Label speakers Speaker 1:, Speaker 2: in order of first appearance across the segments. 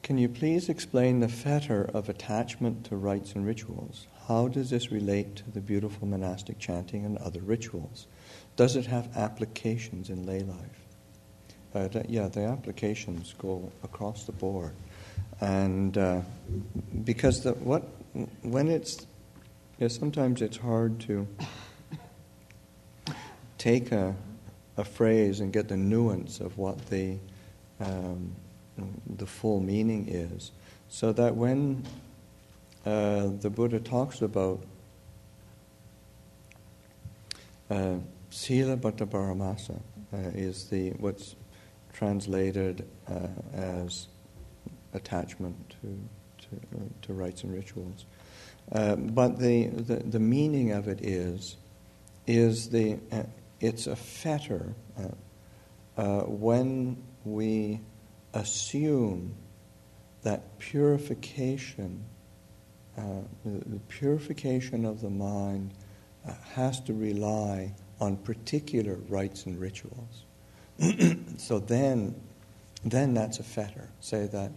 Speaker 1: can you please explain the fetter of attachment to rites and rituals? How does this relate to the beautiful monastic chanting and other rituals? Does it have applications in lay life? The applications go across the board. And because sometimes it's hard to take a phrase and get the nuance of what the full meaning is, so that when the Buddha talks about Sila Bhatta Paramasa is what's translated as attachment to rites and rituals, but the meaning of it is it's a fetter when we assume that purification, the purification of the mind, has to rely on particular rites and rituals. So then that's a fetter. Say that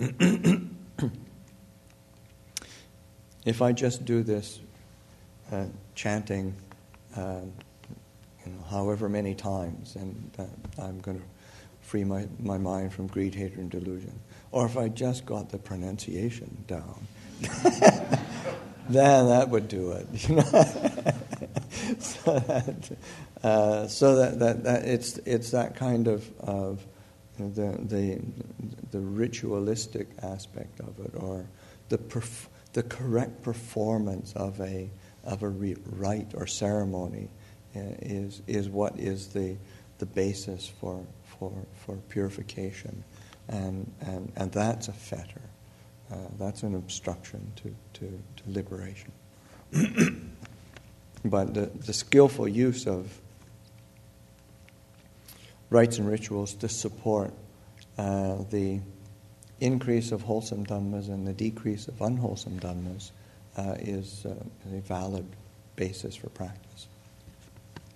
Speaker 1: if I just do this chanting, however many times, and I'm going to free my mind from greed, hatred, and delusion, or if I just got the pronunciation down, then that would do it. So that it's that kind of the ritualistic aspect of it, or the correct performance of a rite or ceremony is what is the basis for purification, and that's a fetter. That's an obstruction to liberation. But the skillful use of rites and rituals to support the increase of wholesome dhammas and the decrease of unwholesome dhammas is a valid basis for practice.